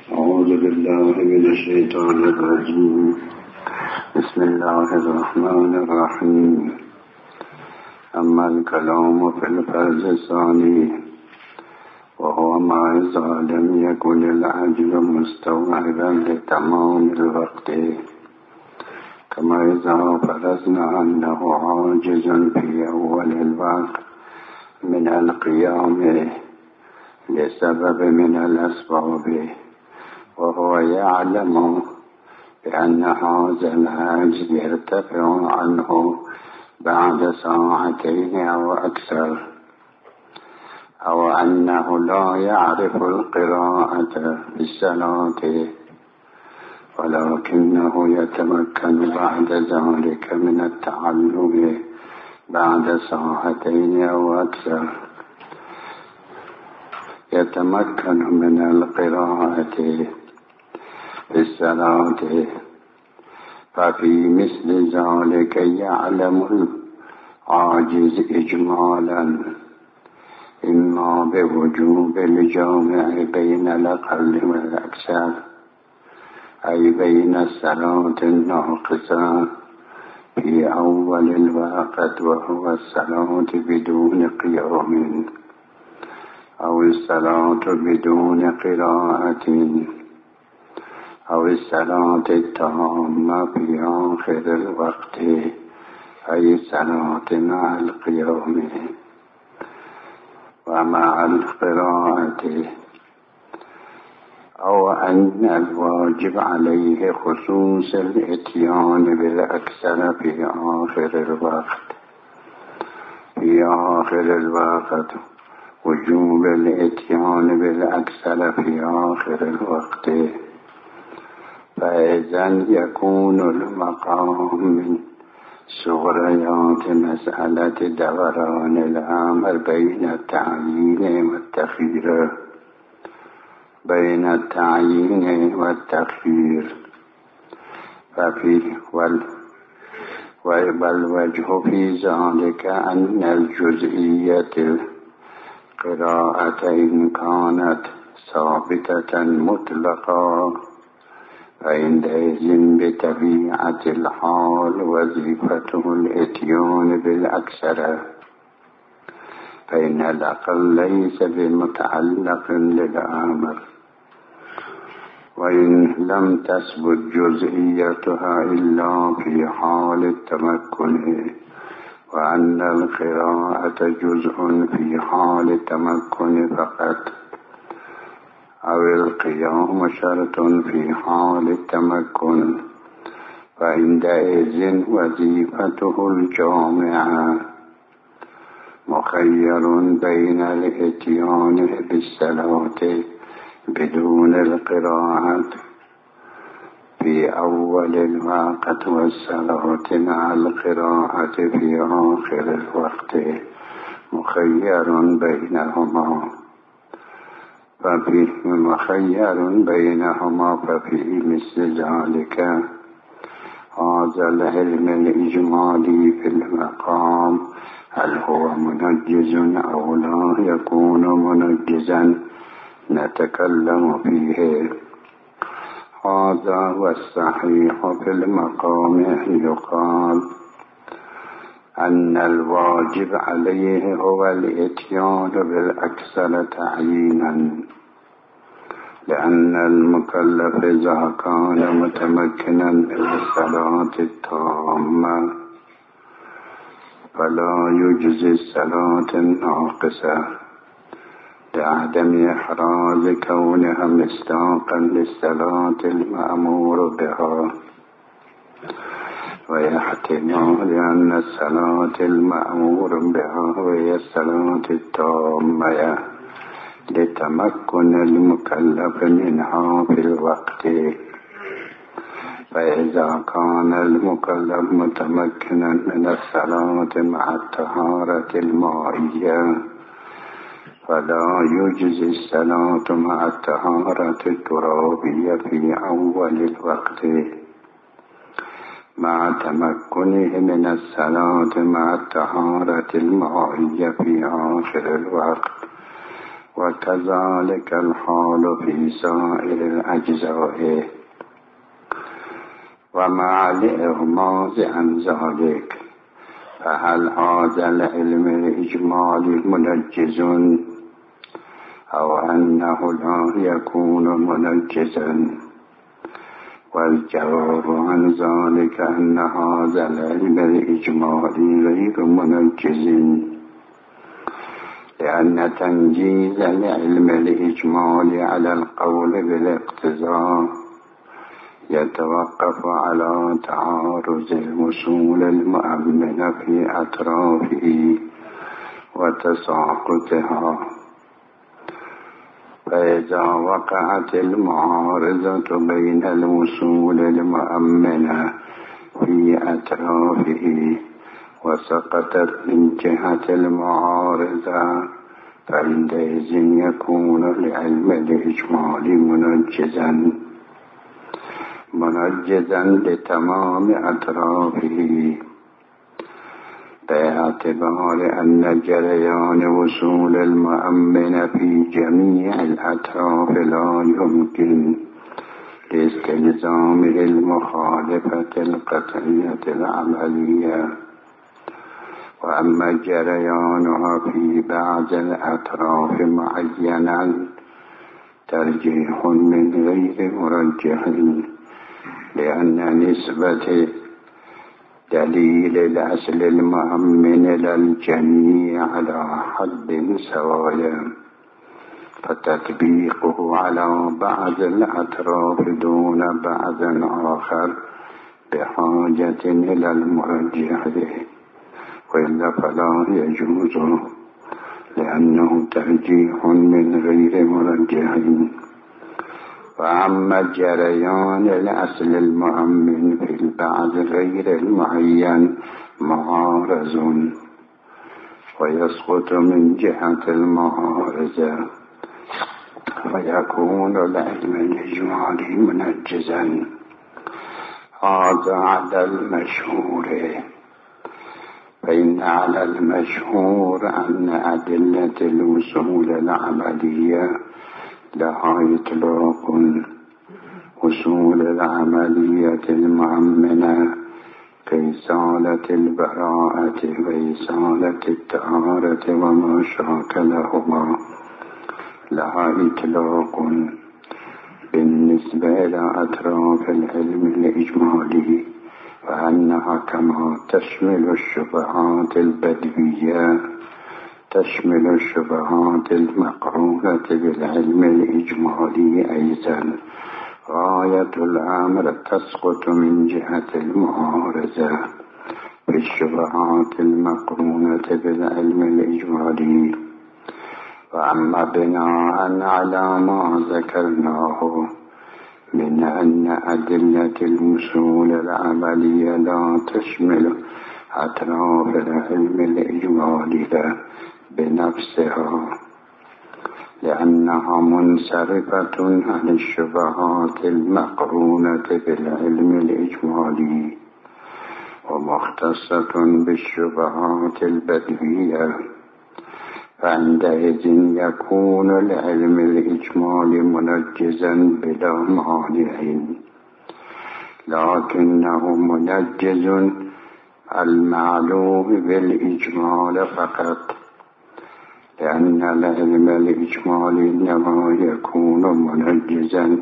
أعوذ بالله من الشيطان الرجيم. بسم الله الرحمن الرحيم. أما الكلام في الفرز الثاني وهو ما إذا لم يكن العجل مستوعبا لتمام الوقت، كما إذا فرضنا أنه عاجز في أول الوقت من القيام لسبب من الأسباب، وهو يعلم بأن هذا العجز يرتفع عنه بعد ساعتين أو أكثر، أو أنه لا يعرف القراءة في الصلاة ولكنه يتمكن بعد ذلك من التعلم بعد ساعتين أو أكثر، يتمكن من القراءة في الصلاة. ففي مثل ذلك يعلم العاجز إجمالا إما بوجوب الجامع بين الأقل والأكثر، أي بين الصلاة الناقصة في أول الوقت وهو الصلاة بدون قيام، أو الصلاة بدون قراءة، أو الصلاة التامة في آخر الوقت، أي الصلاة مع القيام ومع القراءة، أو أن الواجب عليه خصوص الإتيان بالأكثر في آخر الوقت، وجوب الإتيان بالأكثر في آخر الوقت. فإذا يكون المقام من صغريات مسألة دوران الأمر بين التعيين والتخيير، والوجه في ذلك أن الجزئية القراءة إن كانت ثابتة مطلقا فعندئذ بطبيعة الحال وظيفته الإتيان بالأكثر، فإن الأقل ليس بمتعلق للأمر. وإن لم تثبت جزئيتها إلا في حال التمكن، وأن القراءة جزء في حال التمكن فقط، أو القيام شرط في حال التمكن، فعندئذ وظيفته الجامعة مخير بين الإتيان بالصلاة بدون القراءة في أول الوقت والصلاة مع القراءة في آخر الوقت، مخير بينهما. ففي مثل ذلك هذا العلم الإجمالي في المقام هل هو منجز أو لا يكون منجزا نتكلم فيه. هذا هو الصحيح في المقام، يقال أن الواجب عليه هو الإتيان بالأكثر تعيينا، لأن المكلف إذا كان متمكنا من الصلاة التامة فلا يجزي الصلاة الناقصة لعدم إحراز كونها مصداقا للصلاة المأمور بها، ويحتمل أن الصلاة المأمور بها وهي الصلاة التامة لتمكن المكلف منها في الوقت. فإذا كان المكلف متمكنا من الصلاة مع الطهارة المائية فلا يجزي الصلاة مع الطهارة الترابية في أول الوقت مع تمكنه من الصلاة مع الطهارة المائية في آخر الوقت، وكذلك الحال في سائر الأجزاء. ومع الإغماض عن ذلك فهل هذا العلم الإجمالي منجز أو أنه لا يكون منجزا؟ والجواب عن ذلك أن هذا العلم الإجمالي غير منجز، لأن تنجيز العلم الإجمالي على القول بالاقتضاء يتوقف على تعارض الوصول المؤمن في أطرافه وتساقطها. فإذا وقعت المعارضة بين الوصول المؤمن في أطرافه وسقطت من جهة المعارضة فعندئذ يكون العلم الإجمالي منجزا لتمام أطرافه، باعتبار أن جريان وصول المؤمن في جميع الأطراف لا يمكن لاستلزامه المخالفة القطعية العملية، وأما جريانها في بعض الأطراف معينا ترجيح من غير مرجح، لأن نسبة دليل الأصل المؤمن للجميع على حد سواء، فتطبيقه على بعض الأطراف دون بعض آخر بحاجة إلى المرجح، وإلا فلا يجوز، لأنه ترجيح من غير مرجح. وأما جريان الأصل المؤمن في البعض غير المعين معارض ويسقط من جهة المعارضة، فيكون العلم الإجمالي منجزا. هذا على المشهور، فإن على المشهور أن أدلة الوصول العملية لها إطلاق. وصول العملية المؤمنة كإزالة البراءة وإزالة الطهارة وما شاكلهما لها إطلاق بالنسبة إلى أطراف العلم الإجمالي، فأنها كما تشمل الشبهات البدوية تشمل الشبهات المقرونة بالعلم الإجمالي أيضا. غاية الأمر تسقط من جهة المعارضة بالشبهات المقرونة بالعلم الإجمالي. وأما بناء على ما ذكرناه من أن أدلة الوصول العملية لا تشمل أطراف العلم الإجمالي بنفسها، لأنها منصرفة عن الشبهات المقرونة بالعلم الإجمالي ومختصة بالشبهات البدوية، فعندئذ يكون العلم الإجمالي منجزا بلا مانع، لكنه منجز المعلوم بالإجمال فقط، لأن العلم الإجمالي إنما يكون منجزا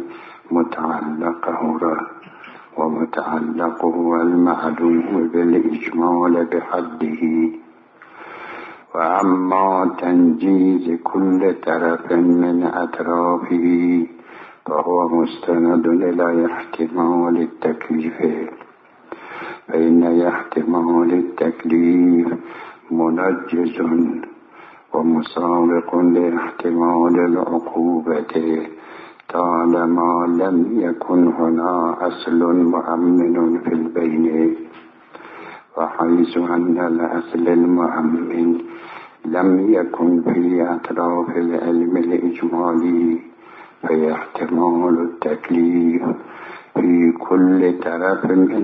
ومتعلقه المعلوم بالإجمال بحده. وأما تنجيز كل طرف من أطرافه فهو مستند إلى احتمال التكليف، فإن احتمال التكليف منجز ومسابق لاحتمال العقوبة طالما لم يكن هنا أصل مؤمن في البين، وحيث أن الأصل المؤمن لم يكن في أطراف العلم الإجمالي فاحتمال التكليف في كل طرف من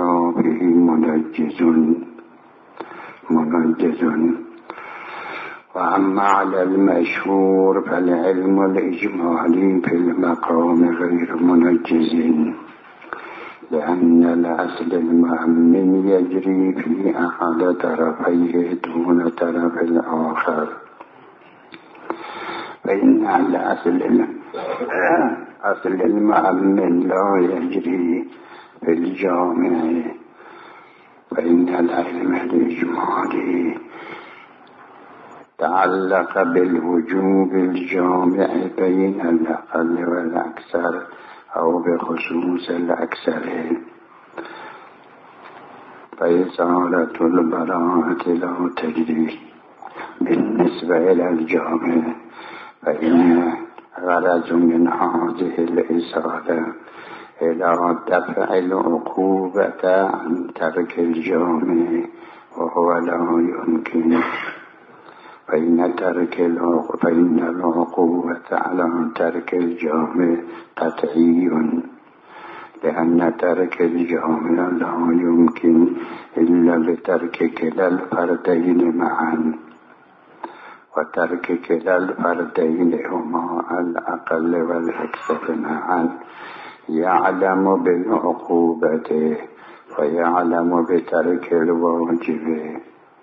أطرافه منجز. وأما على المشهور فالعلم الإجمالي في المقام غير منجز، لأن الأصل المؤمن يجري في أحد طرفيه دون طرف الآخر، فإن الأصل المؤمن لا يجري في الجامع، فإن العلم الإجمالي تعلق بالوجوب الجامع بين الأقل والأكثر أو بخصوص الأكثر، فإزالة البراءة لا تجري بالنسبة إلى الجامع، فإن غرض من هذه الإزالة إلى دفع العقوبة عن ترك الجامع، وهو لا يمكن، فإن العقوبة على ترك الجامع قطعي، لأن ترك الجامع لا يمكن إلا بترك كلا الفردين معا، وترك كلا الفردين هما الأقل والأكثر معا، يعلم بالعقوبة ويعلم بترك الواجب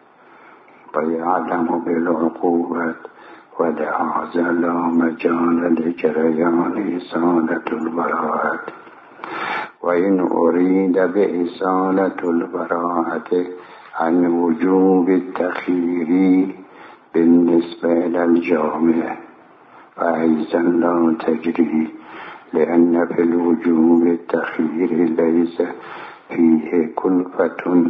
ويعلم بالعقوبة، ولهذا لا مجال لجريان إزالة البراءة. وإن أريد بإزالة البراءة عن وجوب التخيير بالنسبة إلى الجامع فأيضا لا تجري، لأن في الوجوب التخيير ليس فيه كلفة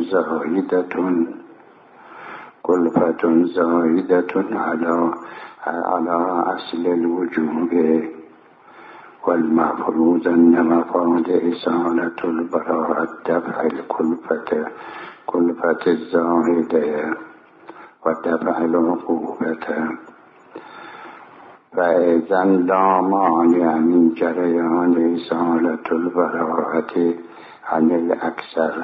زائدة على أصل الوجوب، والمفروض أن مفاد إزالة البراءة دفع كلفة الزائدة ودفع العقوبة، فإذا لا مانع من جريان إزالة البراءة عن الأكثر،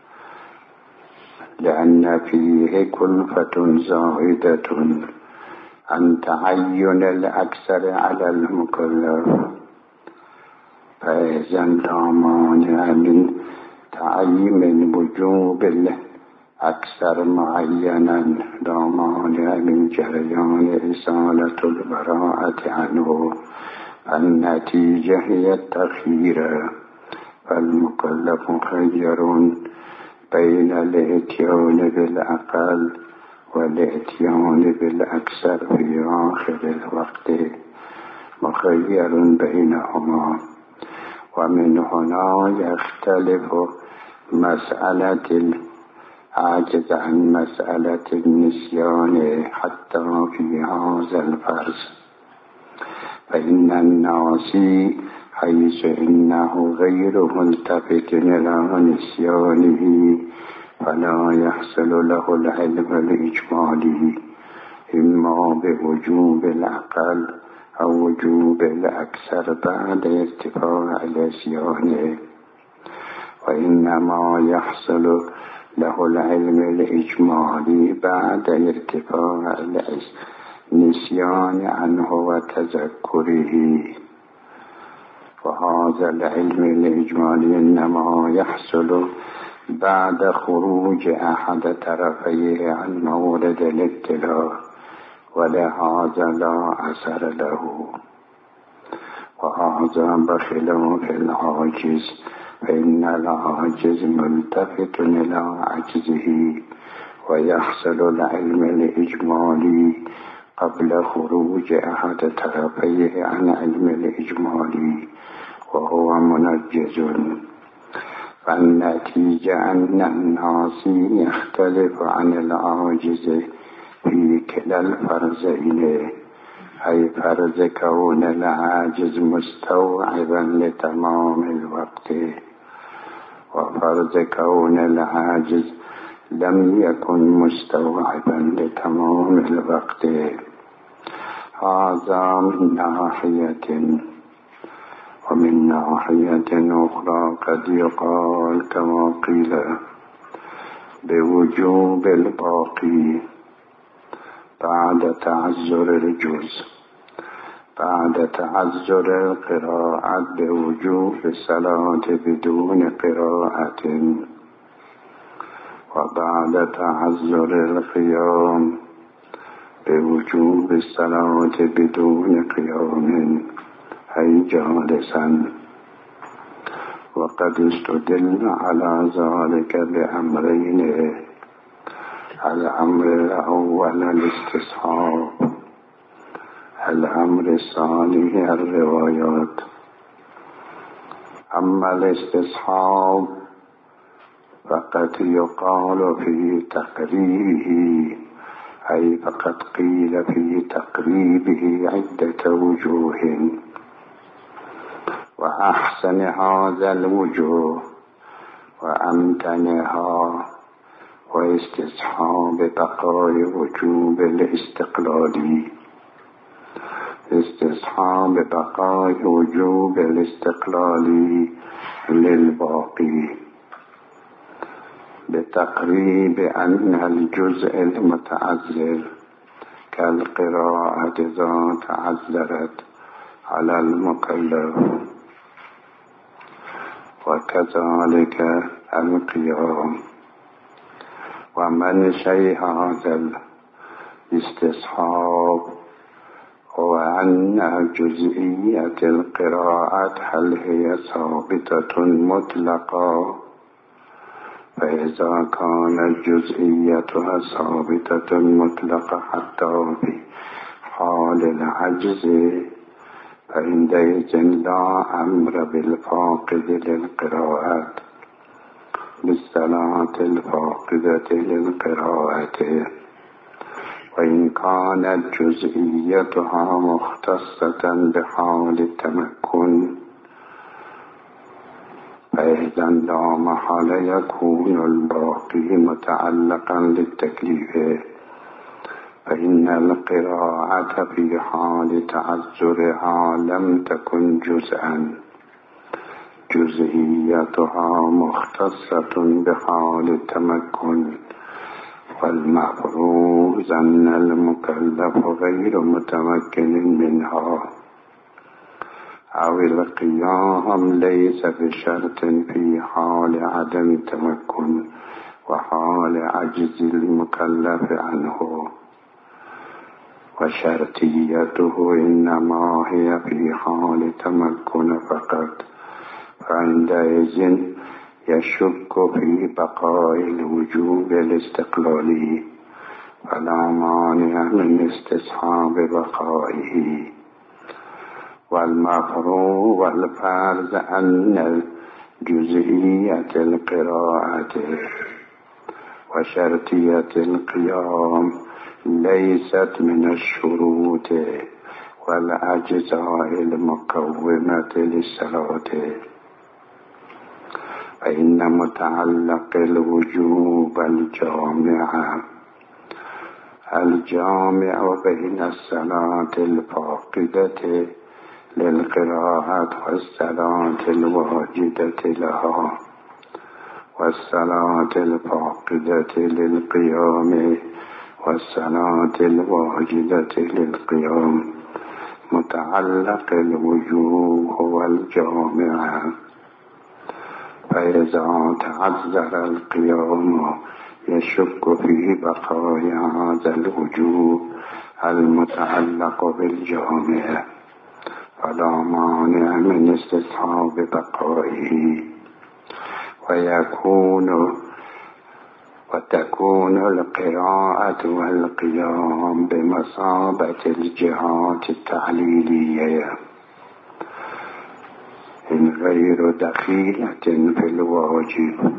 لأن فيه كلفة زائدة عن تعين الأكثر على المكلف، فإذا لا مانع من تعيين وجوب الأكثر معينا، لا مانع من جريان إزالة البراءة عنه، النتيجة هي التخيير، فالمكلف مخير بين الاتيان بالأقل والاتيان بالأكثر في آخر الوقت، مخير بينهما. ومن هنا يختلف مسألة العاجز عن مسألة النسيان حتى في هذا الفرض، فإن الناسي حيث إنه غير ملتفت إلى نسيانه فلا يحصل له العلم الإجمالي، إما بوجوب الأقل أو وجوب الأكثر بعد ارتفاع النسيان، وإنما يحصل له العلم الإجمالي بعد ارتفاع النسيان عنه وتذكره، وهذا العلم الإجمالي إنما يحصل بعد خروج أحد طرفيه عن مورد الابتلاء، ولهذا لا أثر له. وهذا بخلاف العاجز، فإن العاجز ملتفت إلى عجزه، ويحصل العلم الإجمالي قبل خروج أحد طرفيه عن علم الإجمالي، وهو منجز. فالنتيجة أن الناسي يختلف عن العاجز في كلا الفرزين، أي فرز كون العاجز مستوعبا لتمام الوقت، وفرز كون العاجز لم يكن مستوعبا لتمام الوقت. هذا من ناحية، ومن ناحية أخرى قد يقال كما قيل بوجوب الباقي، بعد تعذر الجزء، بعد تعذر القراءة بوجوب الصلاة بدون قراءة، وبعد تعذر القيام بوجوب الصلاة بدون قيام أي جالسا. وقد استدل على ذلك بأمرين: الأمر الأول الاستصحاب، الأمر الثاني الروايات. أما الاستصحاب فقد يقال في تقريبه، أي فقد قيل في تقريبه عدة وجوه، وأحسن هذا الوجوه وأمتنها واستصحاب بقاء وجوب الاستقلال، استصحاب بقاء وجوب الاستقلال للباقي، بتقريب أن الجزء المتعذر كالقراءة إذا تعذرت على المكلف، وكذلك القيام. ومن شيء هذا الاستصحاب هو أن جزئية القراءة هل هي ثابتة مطلقة، فإذا كانت جزئيتها ثابتة مطلقة حتى في حال العجز فعندئذ لا أمر بالفاقد للقراءة بالصلاة الفاقدة للقراءة. وإن كانت جزئيتها مختصة بحال التمكن فإذا لا محل يكون الباقي متعلقا للتكليف، فإن القراءة في حال تعذرها لم تكن جزءا، جزئيتها مختصة بحال التمكن، والمفروض أن المكلف غير متمكن منها، أو القيام ليس بشرط في حال عدم التمكن وحال عجز المكلف عنه، وشرطيته إنما هي في حال تمكن فقط، فعندئذ يشك في بقاء الوجوب الاستقلالي، فلا مانع من استصحاب بقائه. والمفروض والفرض أن جزئية القراءة وشرطية القيام ليست من الشروط والأجزاء المقومة للصلاة، فإن متعلق الوجوب الجامع بين الصلاة الفاقدة للقراءة والصلاة الواجدة لها، والصلاة الفاقدة للقيام والصلاة الواجدة للقيام. متعلق الوجوب هو الجامع، فإذا تعذر القيام يشك في بقاء هذا الوجوب المتعلق بالجامع، فلا مانع من استصحاب بقائه، وتكون القراءة والقيام بمثابة الجهات التعليلية إن غير دخيلة في الواجب.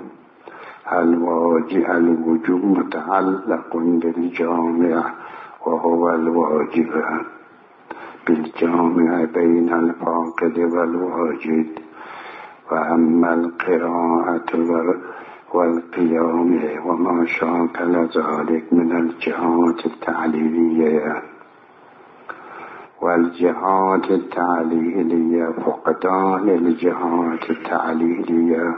الوجوب متعلق بالجامع وهو الواجب، بالجامع بين الفاقد والواجد. وأما القراءة والقيام وما شاكل ذلك من الجهات التعليلية، والجهات التعليلية فقدان الجهات التعليلية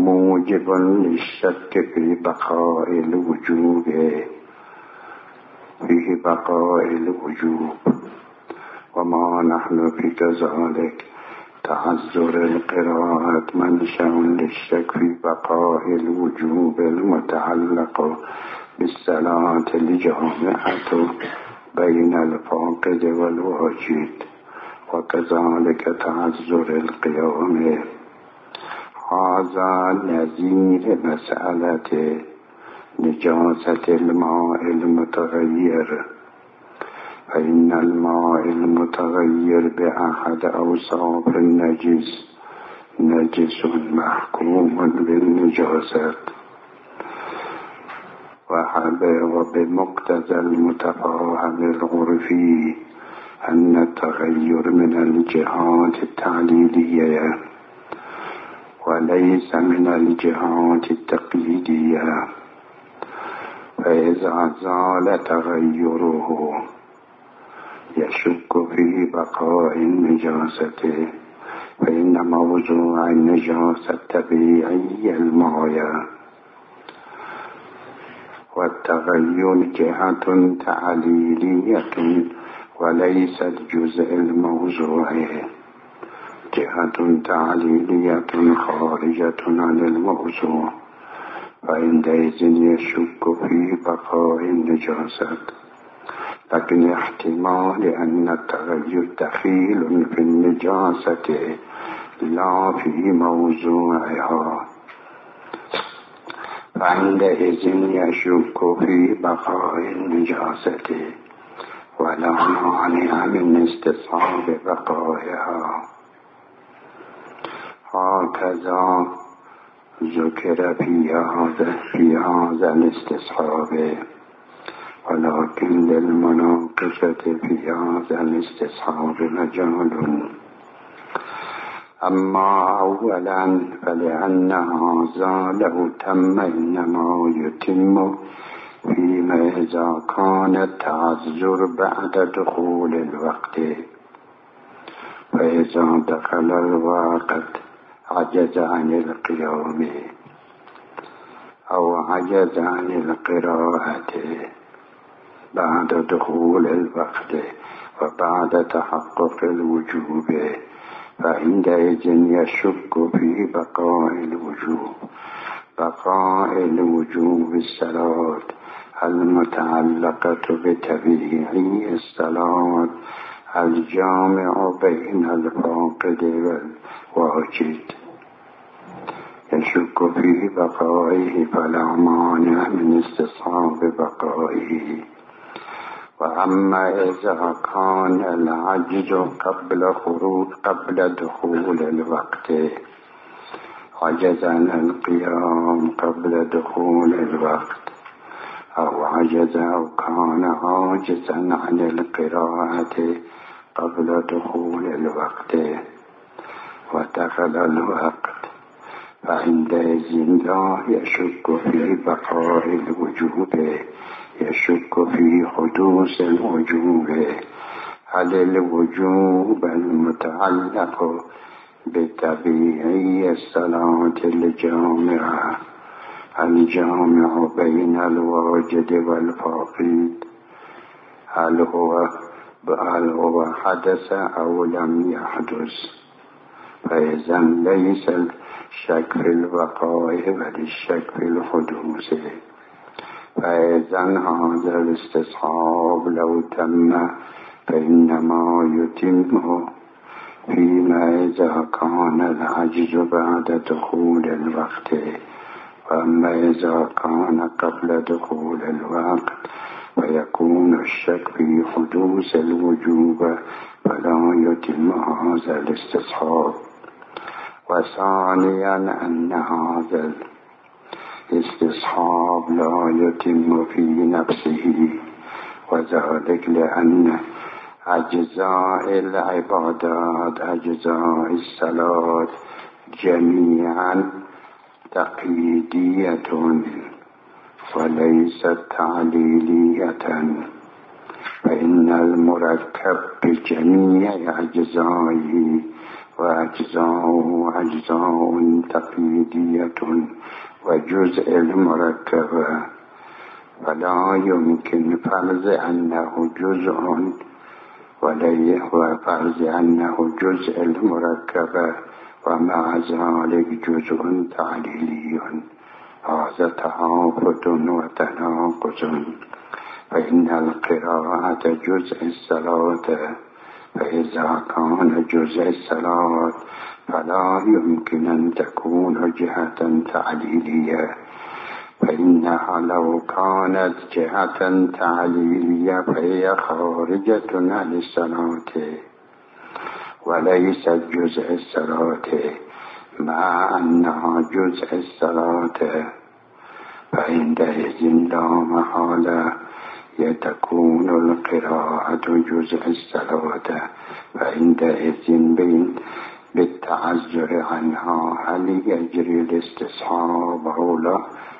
موجب للشك في بقاء الوجوب، فيه بقاء الوجوب وما نحن في كذلك تعذر القراءة منشأ للشك في بقاء الوجوب المتعلق بالصلاة الجامعة بين الفاقد والواجد وكذلك تعذر القيام. هذا نظير مسألة نجاسة الماء المتغير، فإن الماء المتغير بأحد أوصاف النجس نجس محكوم بالنجاسة، وبمقتضى المتفاهم العرفي أن التغير من الجهات التعليلية وليس من الجهات التقييدية، فإذا زال تغيره يشك في بقاء النجاسة، فإن موضوع النجاسة الطبيعي الماء، والتغير جهة تعليلية وليس الجزء الموضوعي، جهة تعليلية خارجة عن الموضوع، فعندئذ يشك في بقاء النجاسة. لكن احتمال أن التغير دخيل في النجاسة لا في موضوعها، فعندئذ يشك في بقاء النجاسة ولا مانع من استصحاب بقائها. هكذا ذكر في هذا الاستصحاب، ولكن للمناقشة في هذا الاستصحاب مجال. أما أولا فلأن هذا لو تم إنما يتم فيما إذا كان التعذر بعد دخول الوقت، فإذا دخل الوقت عجز عن القيام أو عجز عن القراءة بعد دخول الوقت وبعد تحقق الوجوب، فعندئذ يشك في بقاء الوجوب. بقاء الوجوب الصلاة المتعلقة بتبيعي الصلاة الجامع بين الفاقد والواجد، يشك في بقائه فلا مانع من استصحاب بقائه. وأما إذا كان العجز قبل دخول الوقت، عجز عن القيام قبل دخول الوقت، أو عجز أو كان عاجزا عن القراءة قبل دخول الوقت ودخل الوقت، فعندئذ لا يشك في بقاء الوجوب، يشك في حدوث الوجوب. هل الوجوب المتعلق بطبيعي الصلاة الجامع بين الواجد والفاقد هل هو حدث أو لم يحدث؟ فإذا ليس الشك في البقاء بل الشك في الحدوث. فإذا هذا الاستصحاب لو تم فإنما يتم فيما إذا كان العجز بعد دخول الوقت، وأما إذا كان قبل دخول الوقت ويكون الشك في حدوث الوجوب فلا يتم هذا الاستصحاب. وثانيا أن هذا الاستصحاب لا يتم في نفسه، وذلك لأن أجزاء العبادات أجزاء الصلاة جميعا تقييدية وليست تعليلية، فإن المركب بجميع أجزائه وأجزاؤه أجزاء تقييدية، وجزء المركب فلا يمكن فرض أنه جزء وفرض أنه جزء المركب ومع ذلك جزء تعليلي. هذا تهافت وتناقض، فإن القراءة جزء الصلاة، فإذا كان جزء الصلاة فلا يمكن أن تكون جهة تعليلية، فإنها لو كانت جهة تعليلية فهي خارجة عن الصلاة وليست جزء الصلاة، مع أنها جزء الصلاة، فعندئذ لا محالة تكون القراءة جزء الصلاة، فعندئذ بالتعذر عنها هل يجري الاستصحاب أو لا؟